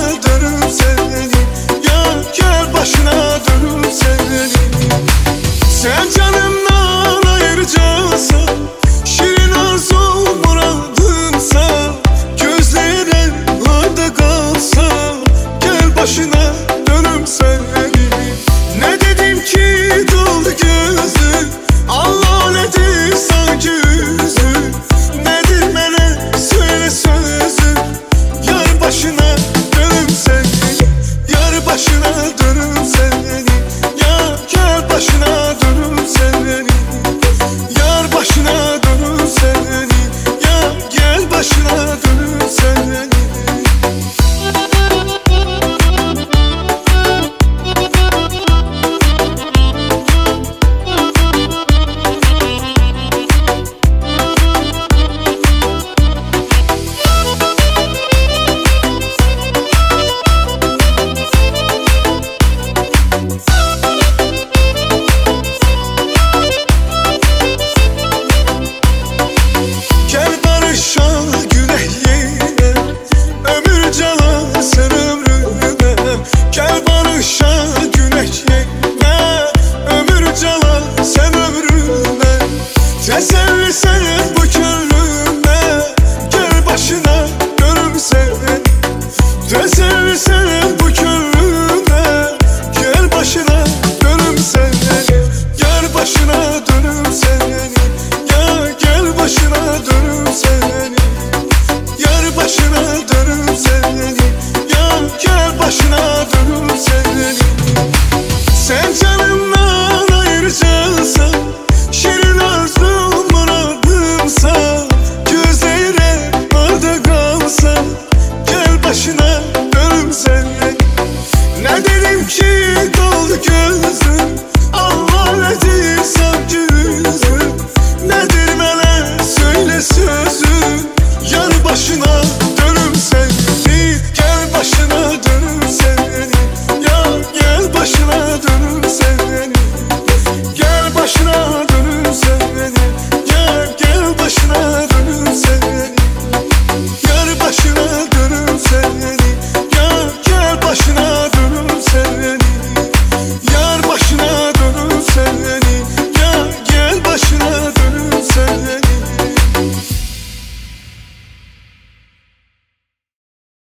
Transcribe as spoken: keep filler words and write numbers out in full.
dönüm seni. Ya gel başına dönüm seni. Sen canımdan ayıracaksın, şirin arzu muradımsa, gözlerin orada kalsa, gel başına dönüm seni. Ne dedim ki doldu gözü, Allah nedir sanki yüzü, nedir mene söyle sözü. Yar başına dönüm seni, yar başına dönüm seni. Ya gel başına dönüm seni, yar başına dönüm seni. Ya gel başına dönüm seni. Gel barışa yüreğine, ömür cala sen ömrüne. Gel barışa yüreğine, ömür cala sen ömrüne. Teselli senin bu gönlüne, gel başına dönüm seni. Teselli senin bu gönlüne, gel başına dönüm seni. Gel başına dönüm seni. Ya gel başına dönüm seni. Yar başına dönüm seni. Ya gel başına dönüm seni. Sen canımdan ayıracaksın, şirin arzu muradımsa, gözlerin orada kalsa, gel başına dönüm seni. Ne dedim ki doldu gözüm, Allah nedir sanki yüzüm, nedir mene söyle sözüm. Yar başına